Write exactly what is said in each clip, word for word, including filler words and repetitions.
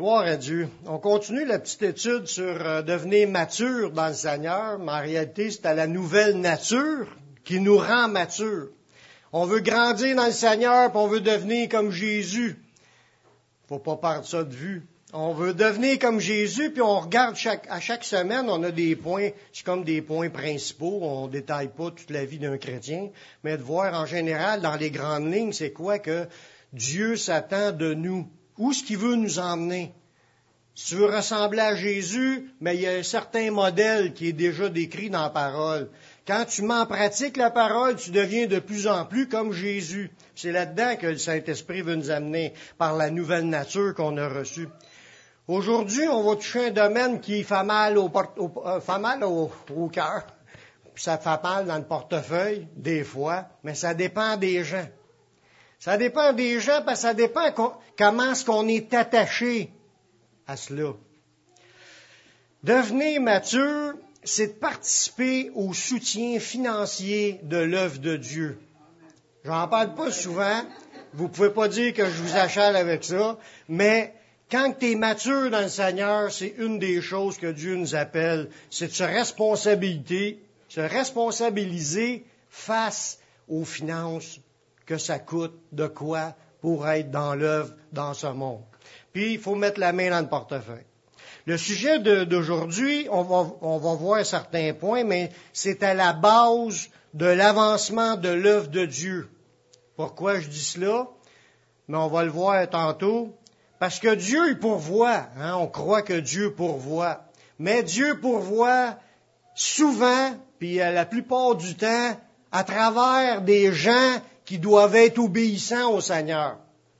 Gloire à Dieu. On continue la petite étude sur euh, devenir mature dans le Seigneur, mais en réalité, c'est à la nouvelle nature qui nous rend matures. On veut grandir dans le Seigneur, puis on veut devenir comme Jésus. Faut pas perdre ça de vue. On veut devenir comme Jésus, puis on regarde chaque, à chaque semaine, on a des points, c'est comme des points principaux, on détaille pas toute la vie d'un chrétien, mais de voir en général, dans les grandes lignes, c'est quoi que Dieu s'attend de nous. Où est-ce qu'il veut nous emmener? Si tu veux ressembler à Jésus, mais il y a un certain modèle qui est déjà décrit dans la parole. Quand tu mets en pratique la parole, tu deviens de plus en plus comme Jésus. C'est là-dedans que le Saint-Esprit veut nous amener par la nouvelle nature qu'on a reçue. Aujourd'hui, on va toucher un domaine qui fait mal au, port- au, euh, fait mal au, au cœur. Puis ça fait mal dans le portefeuille, des fois, mais ça dépend des gens. Ça dépend des gens parce que ça dépend co- comment est-ce qu'on est attaché à cela. Devenir mature, c'est de participer au soutien financier de l'œuvre de Dieu. J'en parle pas souvent. Vous pouvez pas dire que je vous achale avec ça, mais quand tu es mature dans le Seigneur, c'est une des choses que Dieu nous appelle, c'est de se responsabiliser, se responsabiliser face aux finances que ça coûte, de quoi, pour être dans l'œuvre, dans ce monde. Puis, il faut mettre la main dans le portefeuille. Le sujet de, d'aujourd'hui, on va, on va voir certains points, mais c'est à la base de l'avancement de l'œuvre de Dieu. Pourquoi je dis cela? Mais on va le voir tantôt. Parce que Dieu, il pourvoit. Hein? On croit que Dieu pourvoit. Mais Dieu pourvoit souvent, puis la plupart du temps, à travers des gens qui doivent être obéissants au Seigneur.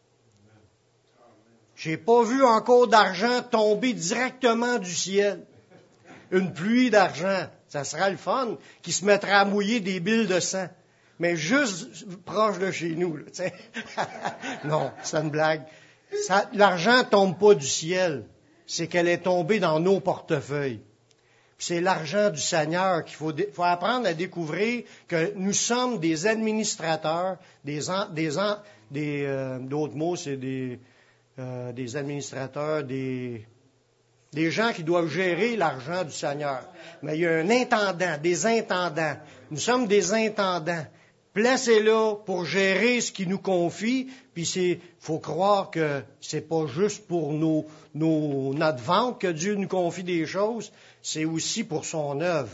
J'ai pas vu encore d'argent tomber directement du ciel. Une pluie d'argent. Ça sera le fun qui se mettra à mouiller des billes de sang. Mais juste proche de chez nous. Là, t'sais. Non, c'est une blague. Ça, l'argent tombe pas du ciel. C'est qu'elle est tombée dans nos portefeuilles. Puis c'est l'argent du Seigneur qu'il faut, faut apprendre à découvrir que nous sommes des administrateurs, des, en, des, en, des euh, d'autres mots, c'est des, euh, des administrateurs, des, des gens qui doivent gérer l'argent du Seigneur. Mais il y a un intendant, des intendants. Nous sommes des intendants. Placez-là pour gérer ce qu'il nous confie, puis c'est, faut croire que c'est pas juste pour nos, nos, notre vente que Dieu nous confie des choses, c'est aussi pour son œuvre.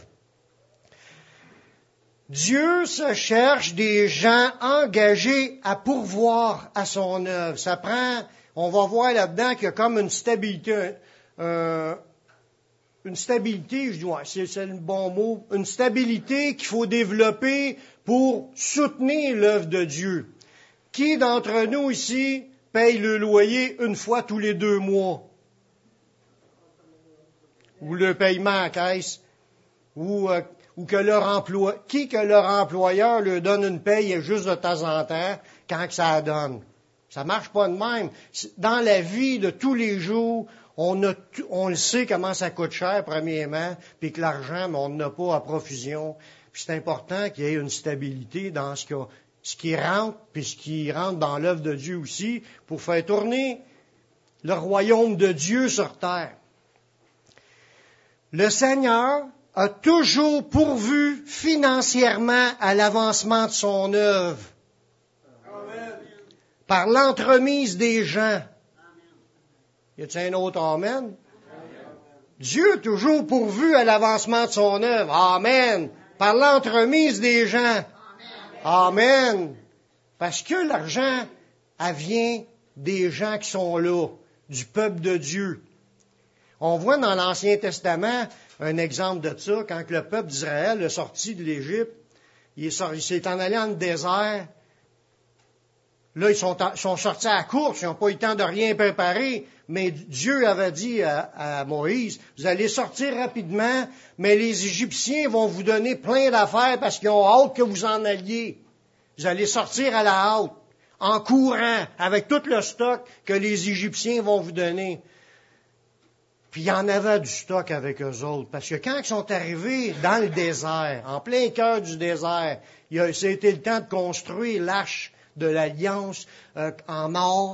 Dieu se cherche des gens engagés à pourvoir à son œuvre. Ça prend, on va voir là-dedans qu'il y a comme une stabilité, euh, une stabilité, je dis, ouais, c'est, c'est le bon mot, une stabilité qu'il faut développer pour soutenir l'œuvre de Dieu. Qui d'entre nous ici paye le loyer une fois tous les deux mois? Ou le paiement en caisse? Ou, euh, ou que leur emploi, qui que leur employeur leur donne une paye juste de temps en temps quand que ça donne? Ça marche pas de même. Dans la vie de tous les jours, on, a, on le sait comment ça coûte cher, premièrement, puis que l'argent, mais on n'a pas à profusion. Puis c'est important qu'il y ait une stabilité dans ce, ce qui rentre, puis ce qui rentre dans l'œuvre de Dieu aussi, pour faire tourner le royaume de Dieu sur terre. Le Seigneur a toujours pourvu financièrement à l'avancement de son œuvre. Amen. Par l'entremise des gens. Y a-t-il un autre amen? Amen? Dieu a toujours pourvu à l'avancement de son œuvre. Amen. Par l'entremise des gens. Amen. Amen. Parce que l'argent, elle vient des gens qui sont là, du peuple de Dieu. On voit dans l'Ancien Testament un exemple de ça, quand le peuple d'Israël est sorti de l'Égypte, il, est sorti, il s'est en allé dans le désert. Là, ils sont, sont sortis à la course, ils n'ont pas eu le temps de rien préparer, mais Dieu avait dit à, à Moïse, vous allez sortir rapidement, mais les Égyptiens vont vous donner plein d'affaires parce qu'ils ont hâte que vous en alliez. Vous allez sortir à la hâte, en courant, avec tout le stock que les Égyptiens vont vous donner. Puis il y en avait du stock avec eux autres, parce que quand ils sont arrivés dans le désert, en plein cœur du désert, il a, c'était le temps de construire l'arche de l'Alliance euh, en or,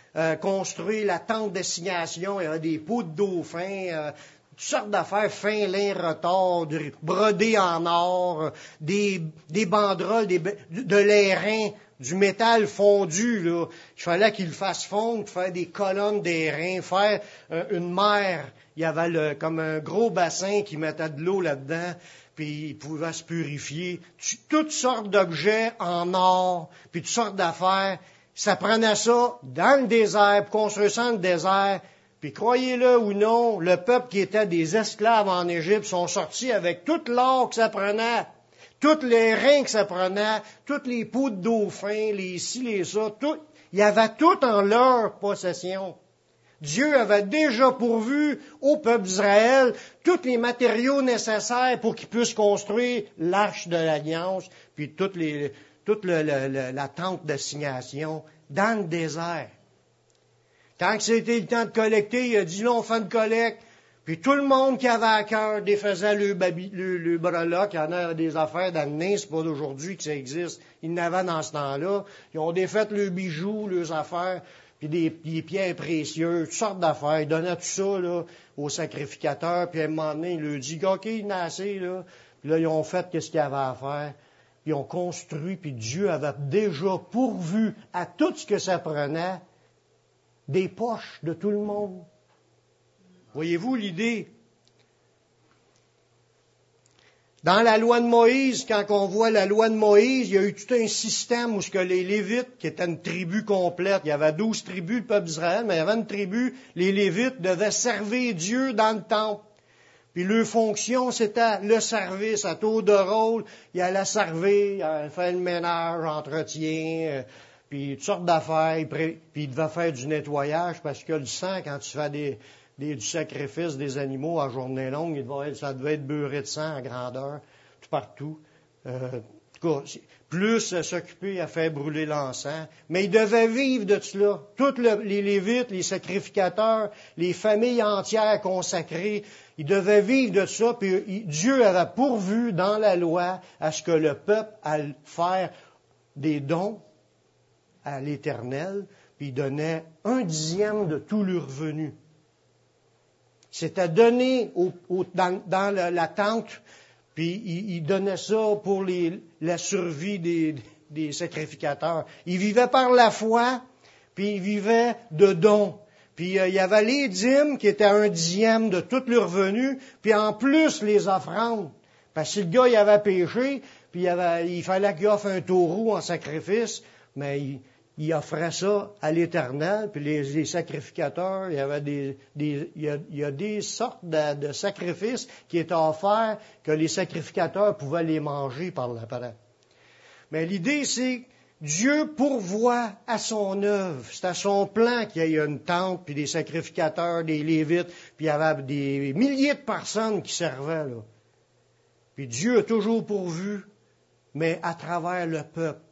euh, construire la tente d'assignation. Il y avait des pots de dauphin, euh, toutes sortes d'affaires, fin lin retors, brodés en or, euh, des, des banderoles, des, de l'airain, du métal fondu, là. Il fallait qu'il le fasse fondre, faire des colonnes d'airain, faire euh, une mer. Il y avait le, comme un gros bassin qui mettait de l'eau là-dedans, puis il pouvait se purifier. Toutes sortes d'objets en or, puis toutes sortes d'affaires. Ça prenait ça dans le désert, pour construire ça dans le désert. Puis croyez-le ou non, le peuple qui était des esclaves en Égypte sont sortis avec tout l'or que ça prenait, tous les reins que ça prenait, toutes les peaux de dauphin, les ci, les ça, tout. Il y avait tout en leur possession. Dieu avait déjà pourvu au peuple d'Israël tous les matériaux nécessaires pour qu'ils puissent construire l'arche de l'Alliance, puis toutes les, toute le, le, le, la tente d'assignation dans le désert. Quand c'était le temps de collecter, il a dit, là, on fait une collecte. Puis tout le monde qui avait à cœur défaisait le, babi, le, le breloque. Il y en a des affaires d'année, c'est pas d'aujourd'hui que ça existe. Ils n'avaient dans ce temps-là. Ils ont défait le bijou, leurs affaires, puis des, des pierres précieuses, toutes sortes d'affaires. Ils donnaient tout ça là, aux sacrificateurs. Puis à un moment donné, il leur dit, OK, il en a assez. Là. Puis là, ils ont fait ce qu'il y avait à faire. Puis ils ont construit, puis Dieu avait déjà pourvu à tout ce que ça prenait des poches de tout le monde. Voyez-vous l'idée? Dans la loi de Moïse, quand on voit la loi de Moïse, il y a eu tout un système où ce que les Lévites, qui étaient une tribu complète, il y avait douze tribus, le peuple d'Israël, mais il y avait une tribu, les Lévites devaient servir Dieu dans le temple. Puis leur fonction, c'était le service à tour de rôle. Il allait servir, il allait faire le ménage, l'entretien, euh, puis toutes sortes d'affaires. Puis il devait faire du nettoyage parce que le sang, quand tu fais des, des, du sacrifice des animaux à journée longue, il devait être, ça devait être beurré de sang à grandeur, tout partout. Euh, en tout cas, plus euh, s'occuper à faire brûler l'encens. Mais ils devaient vivre de cela. Tous le, les Lévites, les sacrificateurs, les familles entières consacrées, ils devaient vivre de ça. Puis il, Dieu avait pourvu dans la loi à ce que le peuple allait faire des dons à l'Éternel, puis il donnait un dixième de tout leur revenu. C'était donné au, au, dans, dans la, la tente, puis il, il donnait ça pour les, la survie des, des sacrificateurs. Ils vivaient par la foi, puis ils vivaient de dons. Puis euh, il y avait les dîmes qui étaient un dixième de tout leur revenu, puis en plus les offrandes. Parce que si le gars il avait péché, puis il, avait, il fallait qu'il offre un taureau en sacrifice, mais il, il offrait ça à l'Éternel, puis les, les sacrificateurs, il y avait des, des il, y a, il y a des sortes de, de sacrifices qui étaient offerts que les sacrificateurs pouvaient les manger par l'après. Mais l'idée, c'est Dieu pourvoit à son œuvre. C'est à son plan qu'il y a une tente, puis des sacrificateurs, des Lévites, puis il y avait des milliers de personnes qui servaient là. Puis Dieu a toujours pourvu, mais à travers le peuple.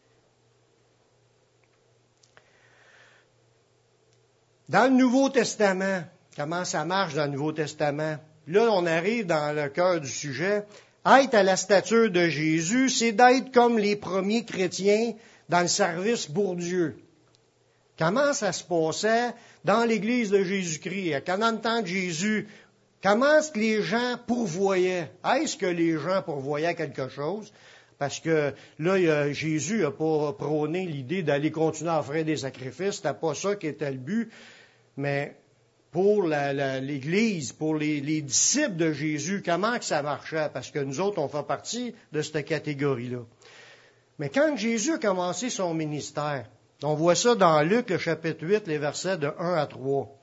Dans le Nouveau Testament, comment ça marche dans le Nouveau Testament? Là, on arrive dans le cœur du sujet. Être à la stature de Jésus, c'est d'être comme les premiers chrétiens dans le service pour Dieu. Comment ça se passait dans l'Église de Jésus-Christ? Dans le temps de Jésus, comment est-ce que les gens pourvoyaient? Est-ce que les gens pourvoyaient quelque chose? Parce que là, Jésus n'a pas prôné l'idée d'aller continuer à offrir des sacrifices. C'était pas ça qui était le but. Mais pour la, la, l'Église, pour les, les disciples de Jésus, comment que ça marchait? Parce que nous autres, on fait partie de cette catégorie-là. Mais quand Jésus a commencé son ministère, on voit ça dans Luc, le chapitre huit, les versets de un à trois.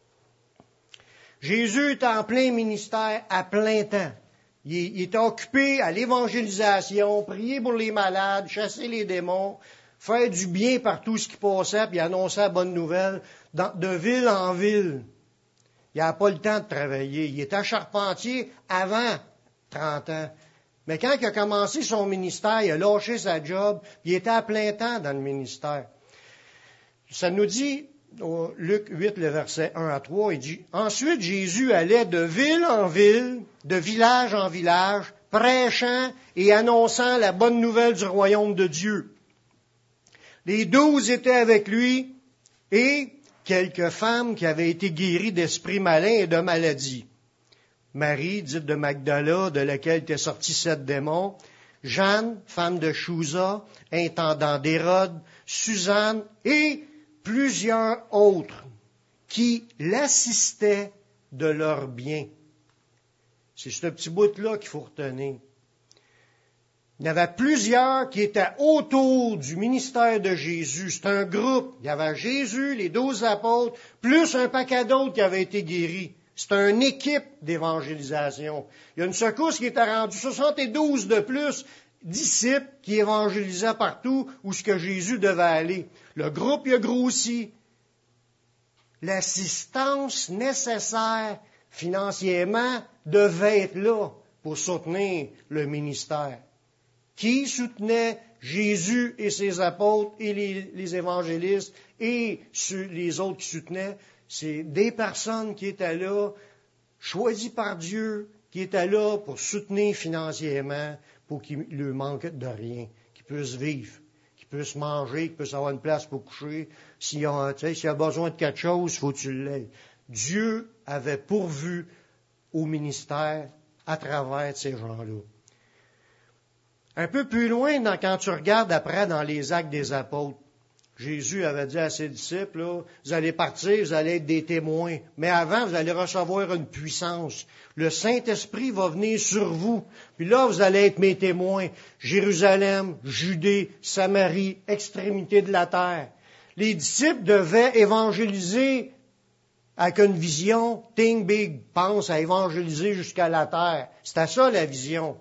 Jésus est en plein ministère à plein temps. Il, il était occupé à l'évangélisation, prier pour les malades, chasser les démons, faire du bien par tout ce qui passait, puis annoncer la bonne nouvelle dans, de ville en ville. Il n'avait pas le temps de travailler. Il était charpentier avant trente ans. Mais quand il a commencé son ministère, il a lâché sa job, puis il était à plein temps dans le ministère. Ça nous dit, au Luc huit, le verset un à trois, il dit, « Ensuite, Jésus allait de ville en ville, de village en village, prêchant et annonçant la bonne nouvelle du royaume de Dieu. Les douze étaient avec lui, et quelques femmes qui avaient été guéries d'esprits malins et de maladies. Marie, dite de Magdala, de laquelle étaient sortis sept démons, Jeanne, femme de Chouza, intendant d'Hérode, Suzanne et plusieurs autres qui l'assistaient de leurs biens. C'est ce petit bout-là qu'il faut retenir. Il y avait plusieurs qui étaient autour du ministère de Jésus. C'est un groupe. Il y avait Jésus, les douze apôtres, plus un paquet d'autres qui avaient été guéris. C'est une équipe d'évangélisation. Il y a une secousse qui était rendue soixante-douze de plus, disciples qui évangélisaient partout où ce que Jésus devait aller. Le groupe il a grossi. L'assistance nécessaire financièrement devait être là pour soutenir le ministère. Qui soutenait Jésus et ses apôtres et les, les évangélistes et les autres qui soutenaient? C'est des personnes qui étaient là, choisies par Dieu, qui étaient là pour soutenir financièrement, pour qu'il ne leur manque de rien, qu'ils puissent vivre, qu'ils puissent manger, qu'ils puissent avoir une place pour coucher. S'il y a, tu sais, s'il y a besoin de quelque chose, il faut que tu l'aies. Dieu avait pourvu au ministère à travers ces gens-là. Un peu plus loin, dans, quand tu regardes après dans les Actes des Apôtres, Jésus avait dit à ses disciples, là, vous allez partir, vous allez être des témoins, mais avant, vous allez recevoir une puissance. Le Saint-Esprit va venir sur vous, puis là, vous allez être mes témoins. Jérusalem, Judée, Samarie, extrémité de la terre. Les disciples devaient évangéliser avec une vision, think big, pense à évangéliser jusqu'à la terre. C'était ça la vision.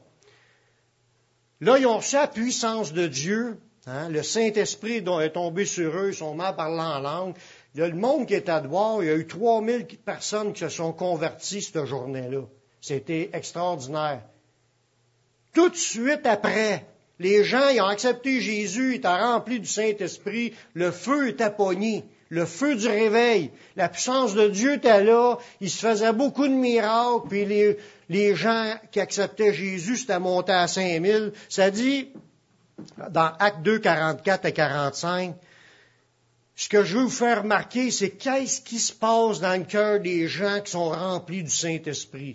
Là, ils ont reçu la puissance de Dieu. Hein, le Saint-Esprit est tombé sur eux, ils sont mal parlant en langue. Il y a le monde qui est à devoir. Il y a eu trois mille personnes qui se sont converties cette journée-là. C'était extraordinaire. Tout de suite après, les gens ils ont accepté Jésus, ils étaient remplis du Saint-Esprit, le feu était pogné, le feu du réveil. La puissance de Dieu était là, il se faisait beaucoup de miracles, puis les, les gens qui acceptaient Jésus, c'était monté à cinq mille. Ça dit, dans Actes deux, quarante-quatre à quarante-cinq, ce que je veux vous faire remarquer, c'est qu'est-ce qui se passe dans le cœur des gens qui sont remplis du Saint-Esprit.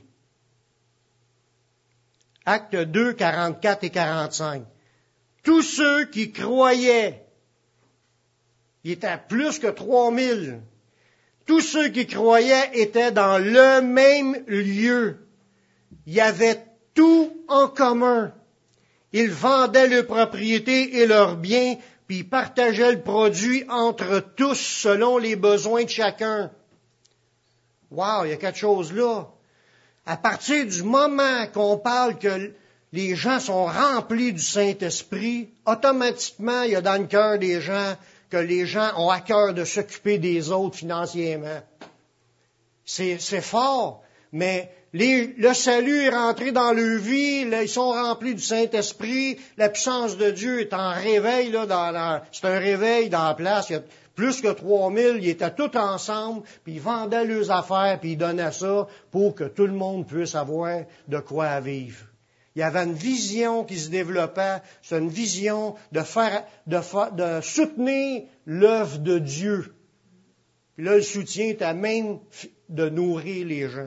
Actes deux, quarante-quatre et quarante-cinq. Tous ceux qui croyaient, il était plus que trois mille, tous ceux qui croyaient étaient dans le même lieu. Il y avait tout en commun. Ils vendaient leurs propriétés et leurs biens, puis ils partageaient le produit entre tous selon les besoins de chacun. Wow, il y a quelque chose là. À partir du moment qu'on parle que les gens sont remplis du Saint-Esprit, automatiquement, il y a dans le cœur des gens que les gens ont à cœur de s'occuper des autres financièrement. C'est, c'est fort, mais les, le salut est rentré dans leur vie, là, ils sont remplis du Saint-Esprit, la puissance de Dieu est en réveil, là, dans la, c'est un réveil dans la place, il y a plus que trois mille, ils étaient tous ensemble, puis ils vendaient leurs affaires, puis ils donnaient ça pour que tout le monde puisse avoir de quoi vivre. Il y avait une vision qui se développait, c'est une vision de faire, de, fa, de soutenir l'œuvre de Dieu. Puis là, le soutien était même de nourrir les gens.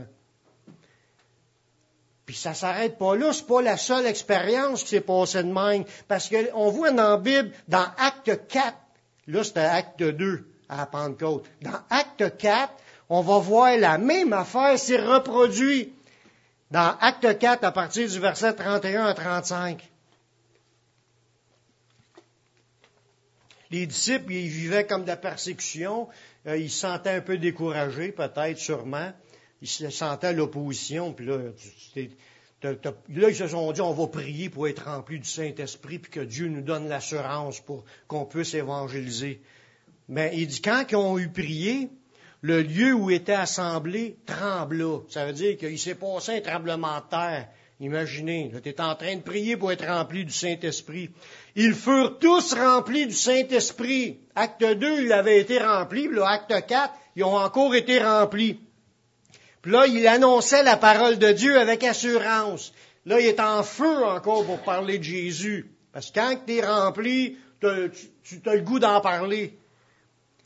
Puis ça s'arrête pas là, c'est pas la seule expérience qui s'est passée de même. Parce qu'on voit dans la Bible, dans Acte quatre, là c'était Acte deux à la Pentecôte. Dans Acte quatre, on va voir la même affaire s'est reproduite. Dans Acte quatre, à partir du verset trente et un à trente-cinq. Les disciples, ils vivaient comme de la persécution. Euh, ils se sentaient un peu découragés, peut-être, sûrement. Ils se sentaient à l'opposition. Puis là, t'as, t'as, là, ils se sont dit, on va prier pour être remplis du Saint-Esprit, puis que Dieu nous donne l'assurance pour qu'on puisse évangéliser. Mais il dit, quand ils ont eu prié, le lieu où étaient assemblés trembla. Ça veut dire qu'il s'est passé un tremblement de terre. Imaginez, tu es en train de prier pour être rempli du Saint-Esprit. Ils furent tous remplis du Saint-Esprit. Acte deux, ils avaient été remplis. Puis là, acte quatre, ils ont encore été remplis. Puis là, il annonçait la parole de Dieu avec assurance. Là, il est en feu encore pour parler de Jésus. Parce que quand tu es rempli, tu as le goût d'en parler.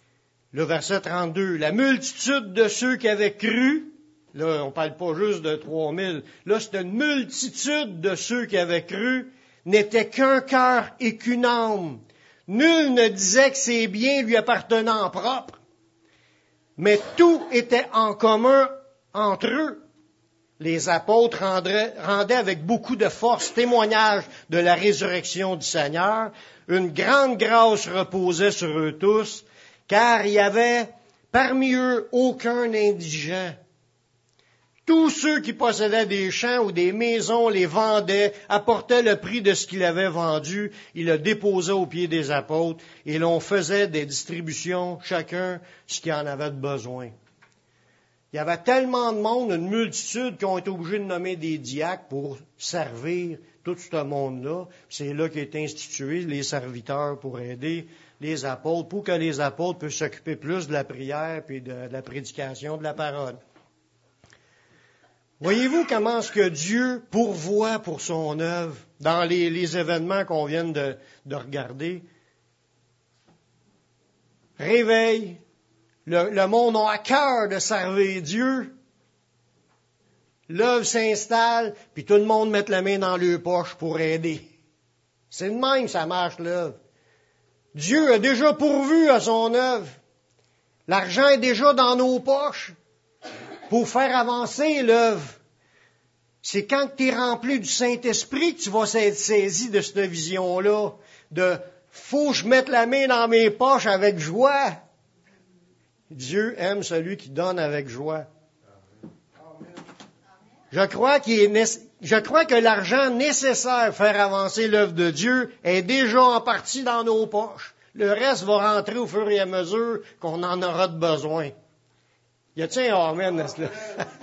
Le verset trente-deux, la multitude de ceux qui avaient cru, là, on parle pas juste de trois mille, là, c'était une multitude de ceux qui avaient cru, n'était qu'un cœur et qu'une âme. Nul ne disait que ses biens lui appartenaient en propre, mais tout était en commun entre eux. Les apôtres rendaient, rendaient avec beaucoup de force témoignage de la résurrection du Seigneur. Une grande grâce reposait sur eux tous, car il y avait parmi eux aucun indigent. Tous ceux qui possédaient des champs ou des maisons les vendaient, apportaient le prix de ce qu'ils avaient vendu, ils le déposaient aux pieds des apôtres, et l'on faisait des distributions, chacun ce qu'il en avait de besoin. Il y avait tellement de monde, une multitude, qui ont été obligés de nommer des diacres pour servir tout ce monde-là. C'est là qu'est institué les serviteurs pour aider les apôtres, pour que les apôtres puissent s'occuper plus de la prière et de la prédication de la parole. Voyez-vous comment est-ce que Dieu pourvoit pour son œuvre dans les, les événements qu'on vient de, de regarder? Réveil. Le, le monde a à cœur de servir Dieu. L'œuvre s'installe, puis tout le monde met la main dans leur poche pour aider. C'est de même, ça marche, l'œuvre. Dieu a déjà pourvu à son œuvre. L'argent est déjà dans nos poches pour faire avancer l'œuvre. C'est quand tu es rempli du Saint-Esprit que tu vas être saisi de cette vision-là, de « faut que je mette la main dans mes poches avec joie ». Dieu aime celui qui donne avec joie. Je crois, qu'il est nécess... Je crois que l'argent nécessaire pour faire avancer l'œuvre de Dieu est déjà en partie dans nos poches. Le reste va rentrer au fur et à mesure qu'on en aura de besoin. Y a-t-il un amen à cela?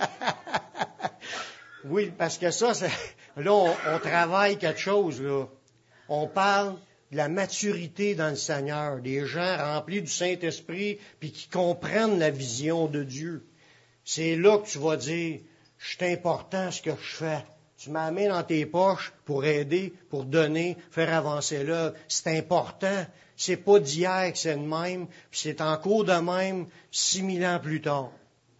Oui, parce que ça, c'est... là, on, on travaille quelque chose, là. On parle de la maturité dans le Seigneur, des gens remplis du Saint-Esprit, puis qui comprennent la vision de Dieu. C'est là que tu vas dire, c'est important ce que je fais. Tu m'as mis dans tes poches pour aider, pour donner, faire avancer l'œuvre. C'est important. C'est pas d'hier que c'est de même, puis c'est encore de même six mille ans plus tard.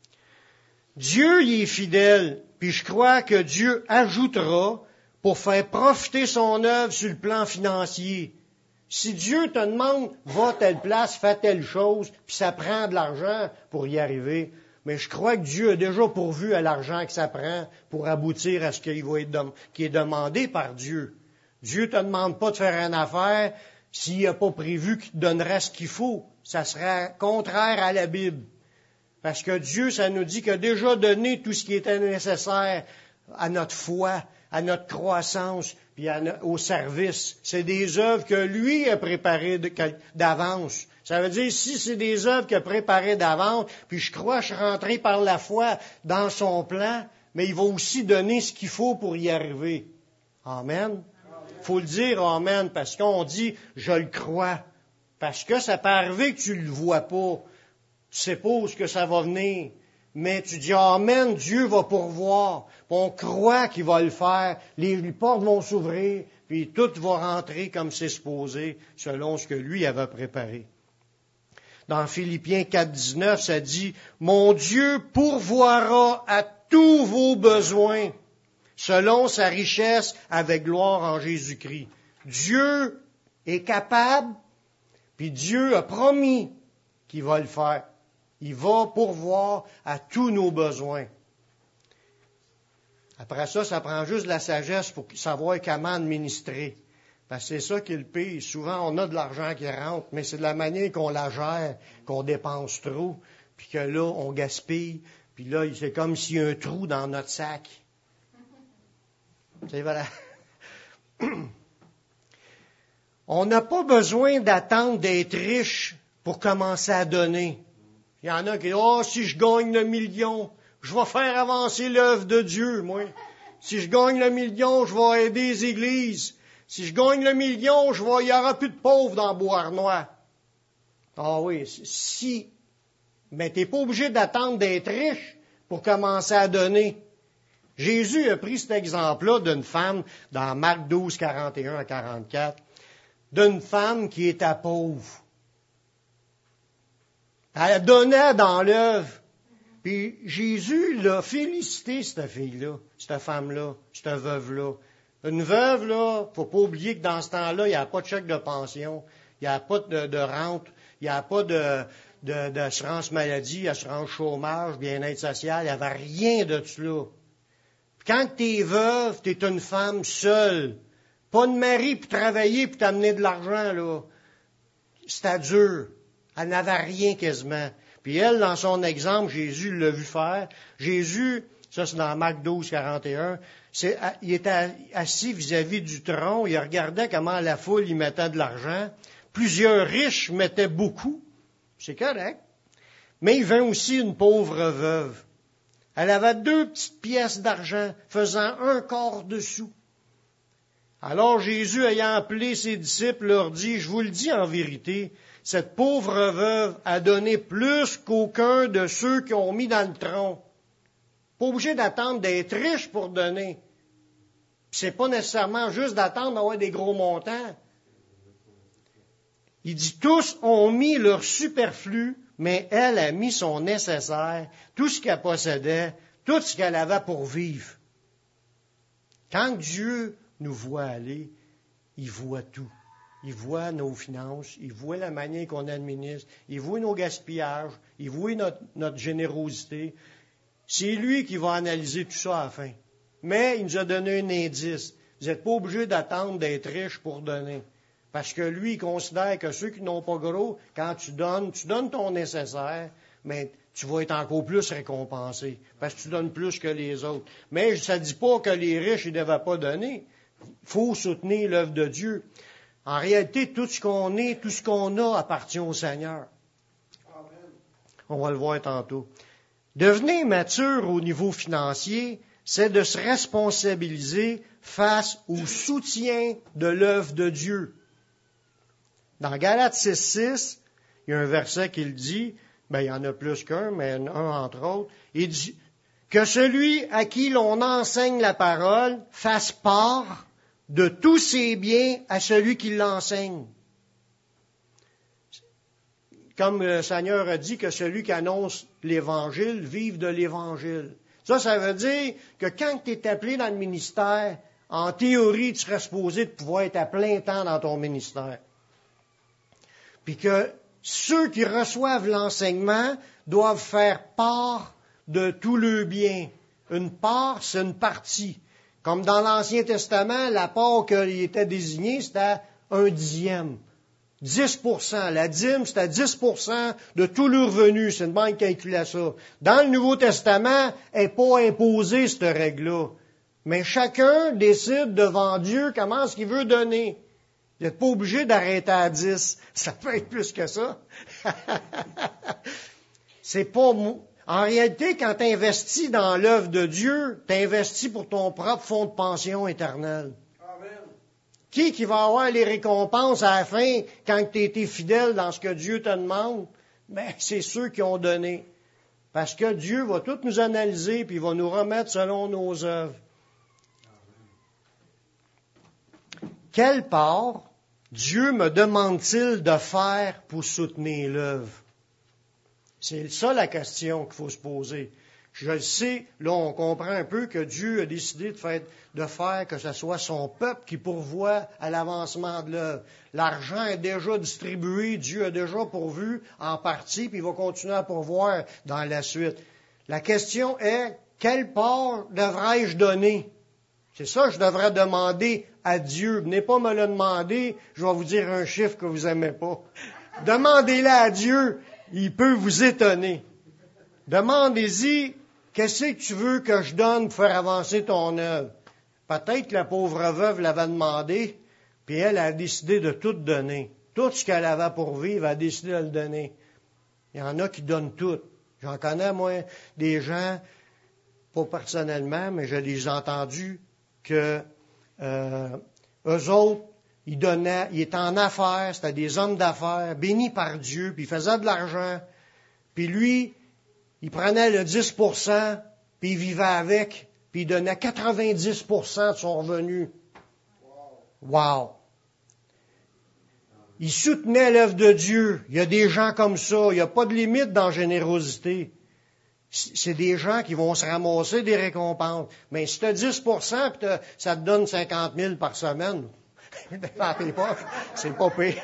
Dieu y est fidèle, puis je crois que Dieu ajoutera pour faire profiter son œuvre sur le plan financier. Si Dieu te demande, va à telle place, fais telle chose, puis ça prend de l'argent pour y arriver, mais je crois que Dieu a déjà pourvu à l'argent que ça prend pour aboutir à ce qui, va être dem- qui est demandé par Dieu. Dieu ne te demande pas de faire une affaire s'il n'a pas prévu qu'il te donnera ce qu'il faut. Ça sera contraire à la Bible. Parce que Dieu, ça nous dit qu'il a déjà donné tout ce qui était nécessaire à notre foi, à notre croissance, puis à no- au service. C'est des œuvres que lui a préparées de, d'avance. Ça veut dire, si c'est des œuvres qu'il a préparées d'avance, puis je crois que je suis rentré par la foi dans son plan, mais il va aussi donner ce qu'il faut pour y arriver. Amen. Il faut le dire amen, parce qu'on dit, je le crois. Parce que ça peut arriver que tu le vois pas. Tu sais pas où est-ce que ça va venir. Mais tu dis, amen, Dieu va pourvoir. Puis on croit qu'il va le faire. Les, les portes vont s'ouvrir, puis tout va rentrer comme c'est supposé, selon ce que lui avait préparé. Dans Philippiens quatre, dix-neuf, ça dit, mon Dieu pourvoira à tous vos besoins, selon sa richesse avec gloire en Jésus-Christ. Dieu est capable, puis Dieu a promis qu'il va le faire. Il va pourvoir à tous nos besoins. Après ça, ça prend juste de la sagesse pour savoir comment administrer. Parce que c'est ça qui est le pire. Souvent, on a de l'argent qui rentre, mais c'est de la manière qu'on la gère, qu'on dépense trop, puis que là, on gaspille, puis là, c'est comme s'il y a un trou dans notre sac. C'est voilà. On n'a pas besoin d'attendre d'être riche pour commencer à donner. Il y en a qui disent, oh, si je gagne le million, je vais faire avancer l'œuvre de Dieu, moi. Si je gagne le million, je vais aider les églises. Si je gagne le million, je vais, il n'y aura plus de pauvres dans Beauharnois. Ah oui, si. Mais tu n'es pas obligé d'attendre d'être riche pour commencer à donner. Jésus a pris cet exemple-là d'une femme, dans Marc douze, quarante et un à quarante-quatre, d'une femme qui était pauvre. Elle donnait dans l'œuvre. Puis Jésus l'a félicité, cette fille-là, cette femme-là, cette veuve-là. Une veuve, là, faut pas oublier que dans ce temps-là, il n'y a pas de chèque de pension, il n'y a pas de, de rente, il n'y a pas de, de, d'assurance maladie, assurance chômage, bien-être social, il n'y avait rien de cela. Quand tu es veuve, tu es une femme seule. Pas de mari pour travailler, pour t'amener de l'argent, là. C'était dur. Elle n'avait rien quasiment. Puis elle, dans son exemple, Jésus l'a vu faire. Jésus, ça c'est dans Marc douze, quarante et un, c'est, il était assis vis-à-vis du tronc, il regardait comment la foule y mettait de l'argent. Plusieurs riches mettaient beaucoup. C'est correct. Mais il vint aussi une pauvre veuve. Elle avait deux petites pièces d'argent, faisant un quart de sou. Alors Jésus, ayant appelé ses disciples, leur dit, je vous le dis en vérité, cette pauvre veuve a donné plus qu'aucun de ceux qui ont mis dans le tronc. Pas obligé d'attendre d'être riche pour donner. Puis c'est pas nécessairement juste d'attendre d'avoir des gros montants. Il dit, tous ont mis leur superflu, mais elle a mis son nécessaire, tout ce qu'elle possédait, tout ce qu'elle avait pour vivre. Quand Dieu nous voit aller, il voit tout. Il voit nos finances, il voit la manière qu'on administre, il voit nos gaspillages, il voit notre, notre générosité. C'est lui qui va analyser tout ça à la fin. Mais il nous a donné un indice. Vous n'êtes pas obligé d'attendre d'être riche pour donner. Parce que lui, il considère que ceux qui n'ont pas gros, quand tu donnes, tu donnes ton nécessaire, mais tu vas être encore plus récompensé. Parce que tu donnes plus que les autres. Mais ça ne dit pas que les riches ne devaient pas donner. Il faut soutenir l'œuvre de Dieu. En réalité, tout ce qu'on est, tout ce qu'on a appartient au Seigneur. Amen. On va le voir tantôt. Devenir mature au niveau financier, c'est de se responsabiliser face au soutien de l'œuvre de Dieu. Dans Galates six six, il y a un verset qui le dit, ben, il y en a plus qu'un, mais un entre autres, il dit que celui à qui l'on enseigne la parole fasse part de tous ses biens à celui qui l'enseigne. Comme le Seigneur a dit que celui qui annonce l'Évangile vive de l'Évangile. Ça, ça veut dire que quand tu es appelé dans le ministère, en théorie, tu serais supposé de pouvoir être à plein temps dans ton ministère. Puis que ceux qui reçoivent l'enseignement doivent faire part de tout le bien. Une part, c'est une partie. Comme dans l'Ancien Testament, la part qui était désignée, c'était un dixième. dix pour cent. La dîme, c'était dix pour cent de tout le revenu. C'est une banque qui calculait ça. Dans le Nouveau Testament, elle n'est pas imposée, cette règle-là. Mais chacun décide devant Dieu comment est-ce qu'il veut donner. Vous n'êtes pas obligé d'arrêter à dix. Ça peut être plus que ça. C'est pas... En réalité, quand tu investis dans l'œuvre de Dieu, tu investis pour ton propre fonds de pension éternel. Amen. Qui qui va avoir les récompenses à la fin quand tu as été fidèle dans ce que Dieu te demande? Ben, c'est ceux qui ont donné. Parce que Dieu va tout nous analyser puis il va nous remettre selon nos œuvres. Amen. Quelle part Dieu me demande-t-il de faire pour soutenir l'œuvre? C'est ça la question qu'il faut se poser. Je le sais, là on comprend un peu que Dieu a décidé de faire, de faire que ce soit son peuple qui pourvoie à l'avancement de l'œuvre. L'argent est déjà distribué, Dieu a déjà pourvu en partie, puis il va continuer à pourvoir dans la suite. La question est, quelle part devrais-je donner? C'est ça que je devrais demander à Dieu. Venez pas me le demander, je vais vous dire un chiffre que vous n'aimez pas. Demandez-le à Dieu. Il peut vous étonner. Demandez-y, qu'est-ce que tu veux que je donne pour faire avancer ton œuvre? Peut-être que la pauvre veuve l'avait demandé, puis elle a décidé de tout donner. Tout ce qu'elle avait pour vivre, elle a décidé de le donner. Il y en a qui donnent tout. J'en connais, moi, des gens, pas personnellement, mais je les ai entendus, que euh, eux autres, Il donnait, il était en affaires, c'était des hommes d'affaires, bénis par Dieu, puis il faisait de l'argent. Puis lui, il prenait le dix pour cent, puis il vivait avec, puis il donnait quatre-vingt-dix pour cent de son revenu. Wow! Il soutenait l'œuvre de Dieu. Il y a des gens comme ça. Il n'y a pas de limite dans la générosité. C'est des gens qui vont se ramasser des récompenses. Mais si tu as dix pour cent, puis ça te donne cinquante mille par semaine, dans tes poches, c'est pas pire.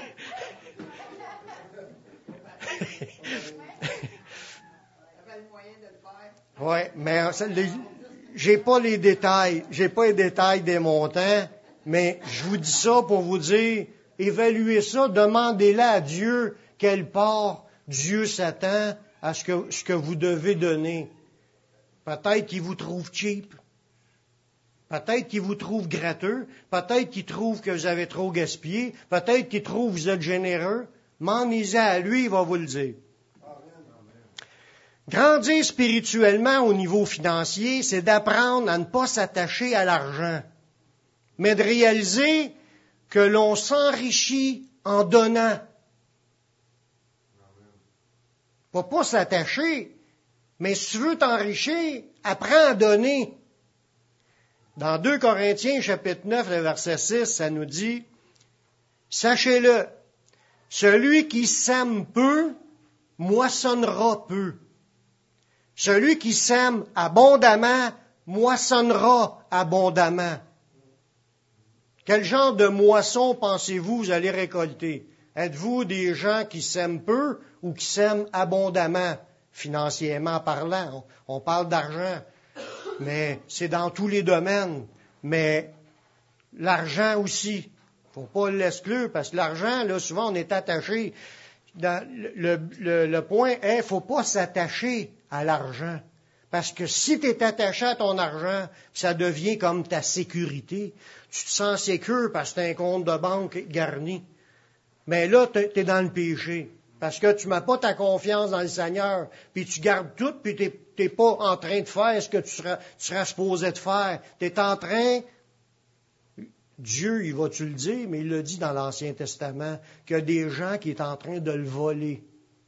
Oui, mais les, j'ai pas les détails, j'ai pas les détails des montants, mais je vous dis ça pour vous dire, évaluez ça, demandez-le à Dieu quelle part Dieu s'attend à ce que, ce que vous devez donner. Peut-être qu'il vous trouve cheap, peut-être qu'il vous trouve gratteux, peut-être qu'il trouve que vous avez trop gaspillé, peut-être qu'il trouve que vous êtes généreux. Demandez-en à lui, il va vous le dire. Grandir spirituellement au niveau financier, c'est d'apprendre à ne pas s'attacher à l'argent, mais de réaliser que l'on s'enrichit en donnant. Faut pas s'attacher, mais si tu veux t'enrichir, apprends à donner. Dans deux Corinthiens, chapitre neuf, le verset six, ça nous dit, « Sachez-le, celui qui sème peu, moissonnera peu. Celui qui sème abondamment, moissonnera abondamment. » Quel genre de moisson pensez-vous vous allez récolter? Êtes-vous des gens qui sèment peu ou qui sèment abondamment, financièrement parlant? On, on parle d'argent, mais c'est dans tous les domaines. Mais l'argent aussi, faut pas l'exclure, parce que l'argent, là, souvent, on est attaché. Dans le, le, le point est, faut pas s'attacher à l'argent. Parce que si tu es attaché à ton argent, ça devient comme ta sécurité. Tu te sens sécure parce que tu as un compte de banque garni. Mais là, tu es dans le péché. Parce que tu ne mets pas ta confiance dans le Seigneur. Puis tu gardes tout, puis tu n'es pas en train de faire ce que tu seras, tu seras supposé de faire. Tu es en train... Dieu, il va-tu le dire, mais il l'a dit dans l'Ancien Testament, qu'il y a des gens qui sont en train de le voler.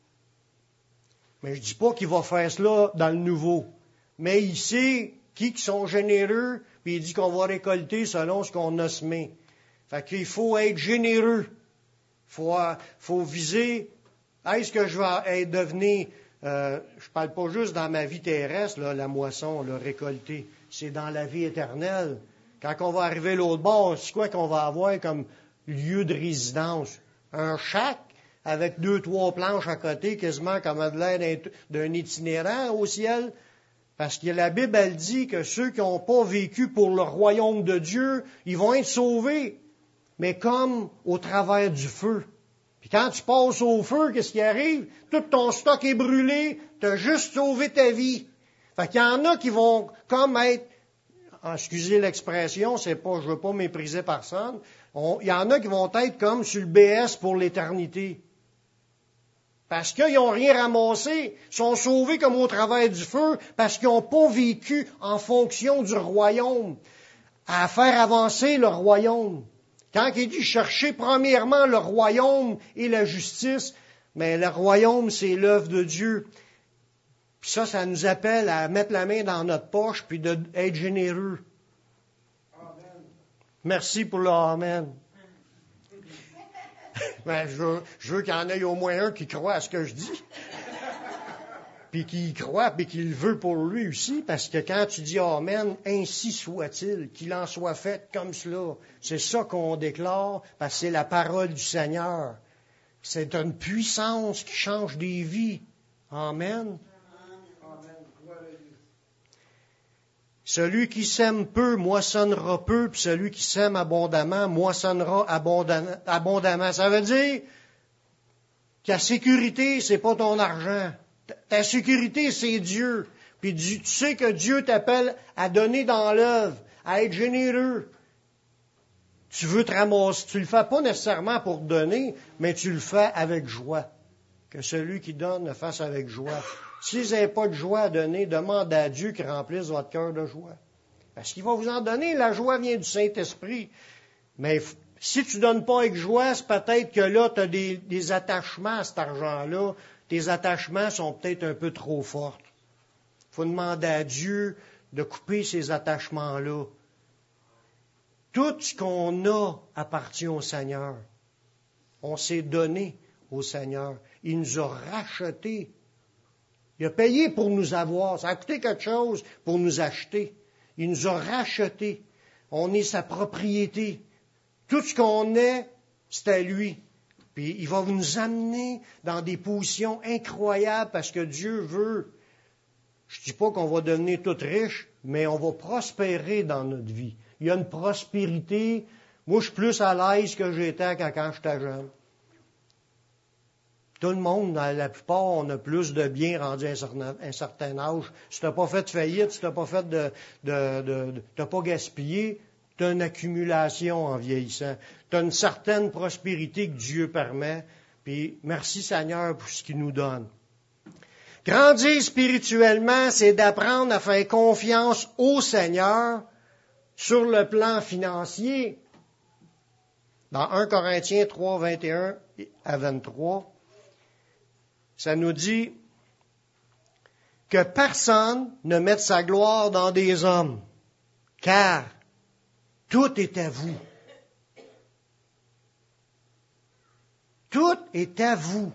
Mais je dis pas qu'il va faire cela dans le Nouveau. Mais il sait qui qui sont généreux, puis il dit qu'on va récolter selon ce qu'on a semé. Fait qu'il faut être généreux. Il faut, faut viser, est-ce que je vais être, devenir, euh, je parle pas juste dans ma vie terrestre, là, la moisson, le récolter. C'est dans la vie éternelle. Quand on va arriver l'autre bord, c'est quoi qu'on va avoir comme lieu de résidence? Un shack avec deux, trois planches à côté, quasiment comme de l'air d'un itinérant au ciel. Parce que la Bible, elle dit que ceux qui n'ont pas vécu pour le royaume de Dieu, ils vont être sauvés, mais comme au travers du feu. Puis quand tu passes au feu, qu'est-ce qui arrive? Tout ton stock est brûlé, tu as juste sauvé ta vie. Fait qu'il y en a qui vont comme être, excusez l'expression, c'est pas, je veux pas mépriser personne, on, il y en a qui vont être comme sur le B S pour l'éternité. Parce qu'ils n'ont rien ramassé, ils sont sauvés comme au travers du feu, parce qu'ils n'ont pas vécu en fonction du royaume, à faire avancer le royaume. Quand il dit chercher premièrement le royaume et la justice, mais le royaume, c'est l'œuvre de Dieu. Puis ça, ça nous appelle à mettre la main dans notre poche puis d'être généreux. Amen. Merci pour le Amen. Ben, je veux, je veux qu'il y en ait au moins un qui croit à ce que je dis. Puis qui y croit, puis qui le veut pour lui aussi, parce que quand tu dis Amen, ainsi soit-il, qu'il en soit fait comme cela. C'est ça qu'on déclare, parce que c'est la parole du Seigneur. C'est une puissance qui change des vies. Amen. Celui qui sème peu moissonnera peu, puis celui qui sème abondamment moissonnera abondamment. Ça veut dire que la sécurité, c'est pas ton argent. Ta sécurité, c'est Dieu. Puis tu sais que Dieu t'appelle à donner dans l'œuvre, à être généreux. Tu veux te ramasser. Tu le fais pas nécessairement pour donner, mais tu le fais avec joie. Que celui qui donne le fasse avec joie. Si vous n'avez pas de joie à donner, demandez à Dieu qu'il remplisse votre cœur de joie. Parce qu'il va vous en donner. La joie vient du Saint-Esprit. Mais si tu ne donnes pas avec joie, c'est peut-être que là, tu as des, des attachements à cet argent-là. Tes attachements sont peut-être un peu trop forts. Il faut demander à Dieu de couper ces attachements-là. Tout ce qu'on a appartient au Seigneur. On s'est donné au Seigneur. Il nous a rachetés. Il a payé pour nous avoir. Ça a coûté quelque chose pour nous acheter. Il nous a rachetés. On est sa propriété. Tout ce qu'on est, c'est à lui. Puis il va nous amener dans des positions incroyables parce que Dieu veut. Je ne dis pas qu'on va devenir tout riche, mais on va prospérer dans notre vie. Il y a une prospérité. Moi, je suis plus à l'aise que j'étais quand, quand j'étais jeune. Tout le monde, la plupart, on a plus de biens rendus à un certain, un certain âge. Si tu n'as pas fait de faillite, si tu n'as pas fait de, de, de, de t'as pas gaspillé, tu as une accumulation en vieillissant. Tu as une certaine prospérité que Dieu permet. Puis merci Seigneur pour ce qu'il nous donne. Grandir spirituellement, c'est d'apprendre à faire confiance au Seigneur sur le plan financier. Dans un Corinthiens trois, vingt et un à vingt-trois, ça nous dit que personne ne mette sa gloire dans des hommes, car tout est à vous. Tout est à vous.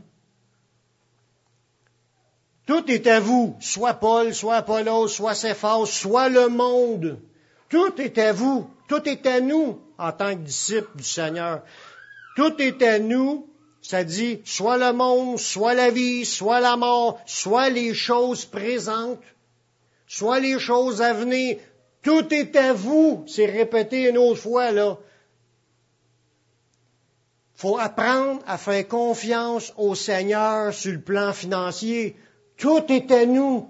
Tout est à vous, soit Paul, soit Apollos, soit Céphas, soit le monde. Tout est à vous. Tout est à nous en tant que disciples du Seigneur. Tout est à nous. Ça dit, soit le monde, soit la vie, soit la mort, soit les choses présentes, soit les choses à venir. Tout est à vous. C'est répété une autre fois, là. Faut apprendre à faire confiance au Seigneur sur le plan financier. Tout est à nous.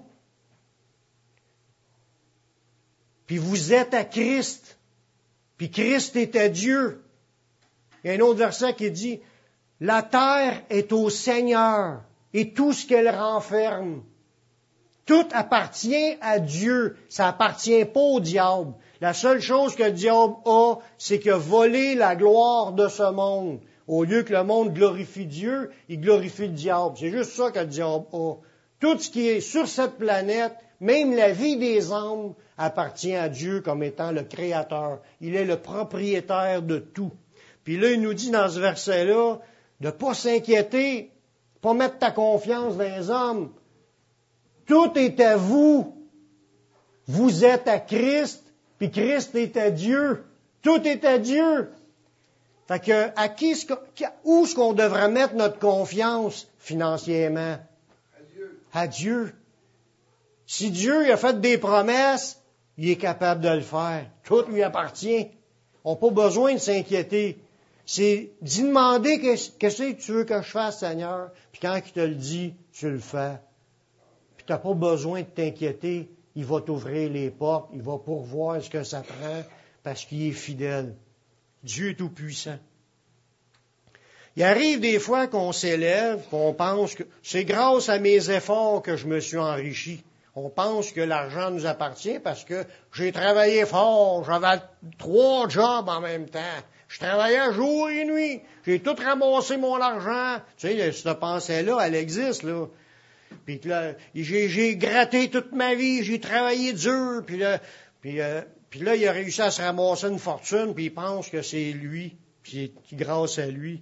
Puis vous êtes à Christ. Puis Christ est à Dieu. Il y a un autre verset qui dit, la terre est au Seigneur et tout ce qu'elle renferme. Tout appartient à Dieu. Ça appartient pas au diable. La seule chose que le diable a, c'est qu'il a volé la gloire de ce monde. Au lieu que le monde glorifie Dieu, il glorifie le diable. C'est juste ça que le diable a. Tout ce qui est sur cette planète, même la vie des âmes, appartient à Dieu comme étant le Créateur. Il est le propriétaire de tout. Puis là, il nous dit dans ce verset-là, de ne pas s'inquiéter, pas mettre ta confiance dans les hommes. Tout est à vous. Vous êtes à Christ, puis Christ est à Dieu. Tout est à Dieu. Fait que, à qui est-ce que, où est-ce qu'on devrait mettre notre confiance financièrement? À Dieu. À Dieu. Si Dieu a fait des promesses, il est capable de le faire. Tout lui appartient. On n'a pas besoin de s'inquiéter. C'est d'y demander qu'est-ce que tu veux que je fasse, Seigneur. Puis quand il te le dit, tu le fais. Puis tu n'as pas besoin de t'inquiéter. Il va t'ouvrir les portes. Il va pourvoir ce que ça prend parce qu'il est fidèle. Dieu est tout-puissant. Il arrive des fois qu'on s'élève, qu'on pense que c'est grâce à mes efforts que je me suis enrichi. On pense que l'argent nous appartient parce que j'ai travaillé fort, j'avais trois jobs en même temps. Je travaillais jour et nuit. J'ai tout ramassé mon argent. Tu sais, cette pensée-là, elle existe, là. Puis là, j'ai, j'ai gratté toute ma vie, j'ai travaillé dur, puis là, puis, euh, puis là, il a réussi à se ramasser une fortune, puis il pense que c'est lui, puis c'est grâce à lui.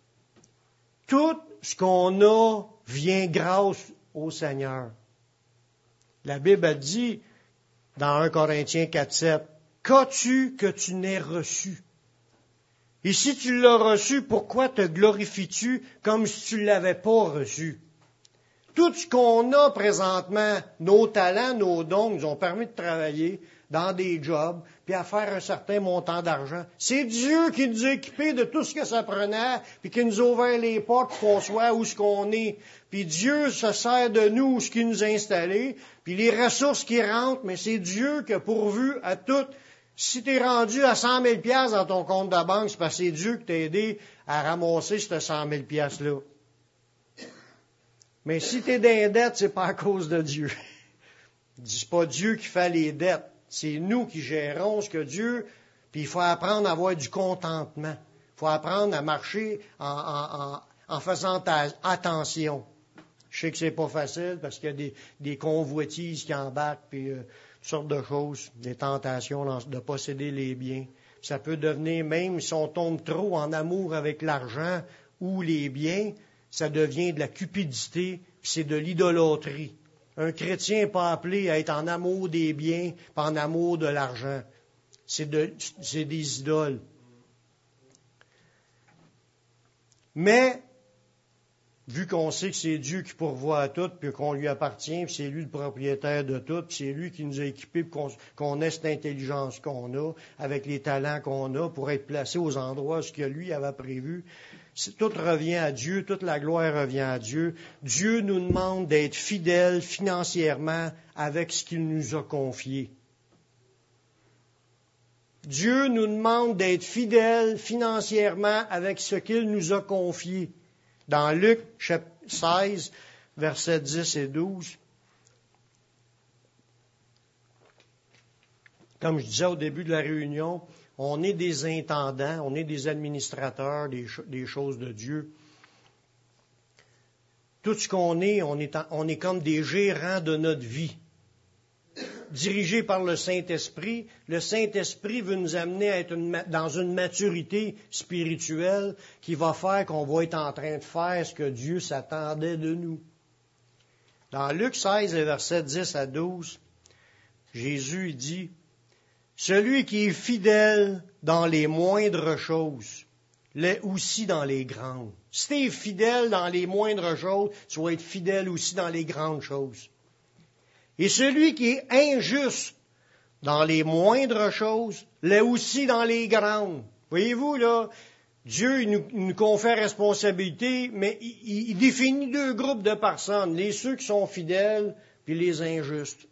Tout ce qu'on a vient grâce au Seigneur. La Bible a dit, dans un Corinthiens quatre, sept, « Qu'as-tu que tu n'aies reçu? Et si tu l'as reçu, pourquoi te glorifies-tu comme si tu ne l'avais pas reçu? » Tout ce qu'on a présentement, nos talents, nos dons, nous ont permis de travailler dans des jobs, puis à faire un certain montant d'argent. C'est Dieu qui nous a équipés de tout ce que ça prenait, puis qui nous a ouvert les portes pour qu'on soit où ce qu'on est. Puis Dieu se sert de nous, ce qu'il nous a installés, puis les ressources qui rentrent, mais c'est Dieu qui a pourvu à tout. Si tu es rendu à cent mille dollars dans ton compte de banque, c'est parce que c'est Dieu qui t'a aidé à ramasser ces cent mille dollars-là. Mais si tu es dans les dettes, c'est pas à cause de Dieu. C'est pas Dieu qui fait les dettes. C'est nous qui gérons ce que Dieu... Puis il faut apprendre à avoir du contentement. Il faut apprendre à marcher en, en, en, en faisant ta, attention. Je sais que c'est pas facile parce qu'il y a des, des convoitises qui embarquent, puis euh, toutes sortes de choses, des tentations de posséder les biens. Ça peut devenir, même si on tombe trop en amour avec l'argent, ou les biens, ça devient de la cupidité, puis c'est de l'idolâtrie. Un chrétien n'est pas appelé à être en amour des biens, pas en amour de l'argent. C'est, de, c'est des idoles. Mais, vu qu'on sait que c'est Dieu qui pourvoit à tout, puis qu'on lui appartient, puis c'est lui le propriétaire de tout, puis c'est lui qui nous a équipés pour qu'on, qu'on ait cette intelligence qu'on a, avec les talents qu'on a, pour être placé aux endroits où ce que lui avait prévu, tout revient à Dieu, toute la gloire revient à Dieu. Dieu nous demande d'être fidèles financièrement avec ce qu'il nous a confié. Dieu nous demande d'être fidèles financièrement avec ce qu'il nous a confié. Dans Luc chapitre seize, versets dix et douze. Comme je disais au début de la réunion, on est des intendants, on est des administrateurs des, des choses de Dieu. Tout ce qu'on est, on est, on est comme des gérants de notre vie. Dirigés par le Saint-Esprit, le Saint-Esprit veut nous amener à être une, dans une maturité spirituelle qui va faire qu'on va être en train de faire ce que Dieu s'attendait de nous. Dans Luc seize, versets dix à douze, Jésus dit, « Celui qui est fidèle dans les moindres choses, l'est aussi dans les grandes. » Si tu es fidèle dans les moindres choses, tu vas être fidèle aussi dans les grandes choses. Et celui qui est injuste dans les moindres choses, l'est aussi dans les grandes. Voyez-vous, là, Dieu il nous, il nous confère responsabilité, mais il, il définit deux groupes de personnes, les ceux qui sont fidèles, puis les injustes.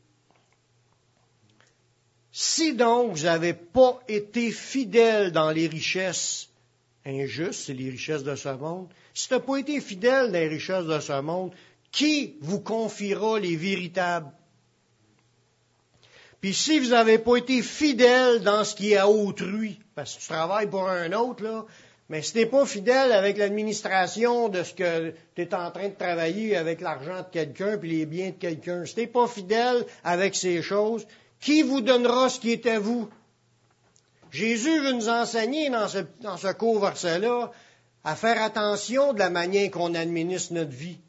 Si donc vous n'avez pas été fidèle dans les richesses injustes, c'est les richesses de ce monde, si tu n'as pas été fidèle dans les richesses de ce monde, qui vous confiera les véritables? Puis si vous n'avez pas été fidèle dans ce qui est à autrui, parce que tu travailles pour un autre, là, mais si tu n'es pas fidèle avec l'administration de ce que tu es en train de travailler avec l'argent de quelqu'un puis les biens de quelqu'un, si tu n'es pas fidèle avec ces choses, qui vous donnera ce qui est à vous? Jésus veut nous enseigner dans ce, dans ce court verset-là à faire attention de la manière qu'on administre notre vie.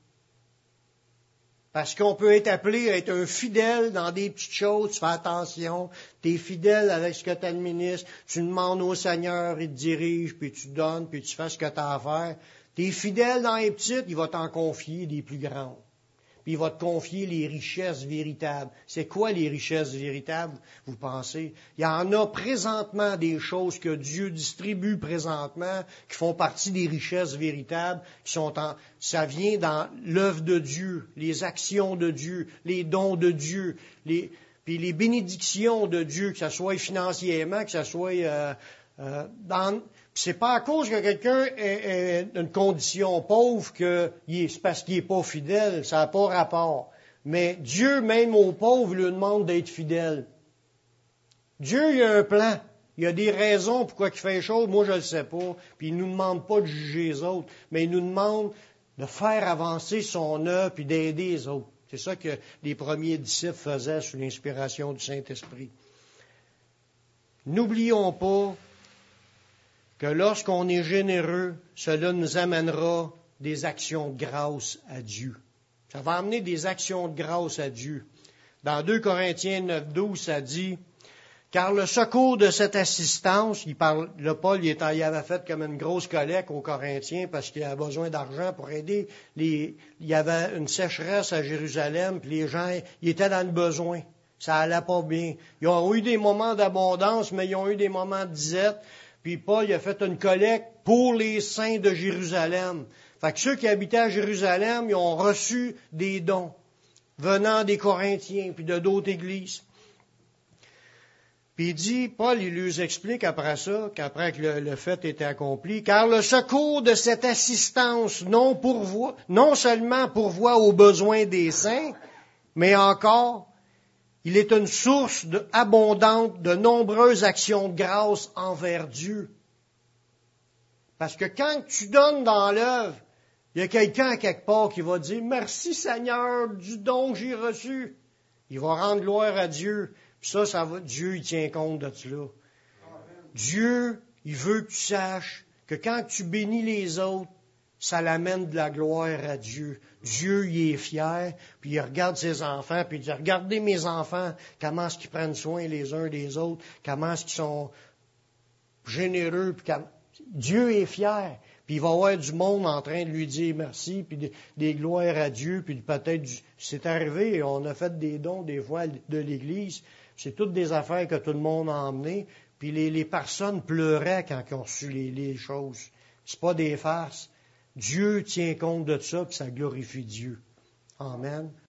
Parce qu'on peut être appelé à être un fidèle dans des petites choses, tu fais attention, tu es fidèle avec ce que tu administres, tu demandes au Seigneur, il te dirige, puis tu donnes, puis tu fais ce que tu as à faire. Tu es fidèle dans les petites, il va t'en confier des plus grandes. Puis il va te confier les richesses véritables. C'est quoi les richesses véritables, vous pensez? Il y en a présentement des choses que Dieu distribue présentement, qui font partie des richesses véritables, qui sont en, ça vient dans l'œuvre de Dieu, les actions de Dieu, les dons de Dieu, les, puis les bénédictions de Dieu, que ce soit financièrement, que ce soit euh, euh, dans... C'est pas à cause que quelqu'un ait une condition pauvre que c'est parce qu'il n'est pas fidèle, ça n'a pas rapport. Mais Dieu, même aux pauvres, lui demande d'être fidèle. Dieu, il a un plan. Il y a des raisons pourquoi il fait les choses, moi je ne le sais pas. Puis il ne nous demande pas de juger les autres, mais il nous demande de faire avancer son œuvre puis d'aider les autres. C'est ça que les premiers disciples faisaient sous l'inspiration du Saint-Esprit. N'oublions pas que lorsqu'on est généreux, cela nous amènera des actions de grâce à Dieu. Ça va amener des actions de grâce à Dieu. Dans deux Corinthiens neuf douze, ça dit, « Car le secours de cette assistance, » il parle, le Paul, il, est, il avait fait comme une grosse collecte aux Corinthiens parce qu'il avait besoin d'argent pour aider. Les, il y avait une sécheresse à Jérusalem, puis les gens, ils étaient dans le besoin. Ça allait pas bien. Ils ont eu des moments d'abondance, mais ils ont eu des moments de disette. Puis Paul il a fait une collecte pour les saints de Jérusalem. Fait que ceux qui habitaient à Jérusalem, ils ont reçu des dons venant des Corinthiens puis de d'autres églises. Puis il dit, Paul, il lui explique après ça, qu'après que le, le fait était accompli, car le secours de cette assistance non, pourvoit, non seulement pourvoit aux besoins des saints, mais encore il est une source de, abondante de nombreuses actions de grâce envers Dieu. Parce que quand tu donnes dans l'œuvre, il y a quelqu'un à quelque part qui va dire « Merci Seigneur du don que j'ai reçu ». Il va rendre gloire à Dieu. Puis ça, ça va, Dieu, il tient compte de cela. Dieu, il veut que tu saches que quand tu bénis les autres, ça l'amène de la gloire à Dieu. Dieu, il est fier, puis il regarde ses enfants, puis il dit, regardez mes enfants, comment est-ce qu'ils prennent soin les uns des autres, comment est-ce qu'ils sont généreux, puis comme... Dieu est fier. Puis il va y avoir du monde en train de lui dire merci, puis des, des gloires à Dieu, puis peut-être, du... c'est arrivé, on a fait des dons des fois de l'Église, c'est toutes des affaires que tout le monde a emmenées, puis les, les personnes pleuraient quand ils ont reçu les, les choses. C'est pas des farces. Dieu tient compte de ça, puis ça glorifie Dieu. Amen.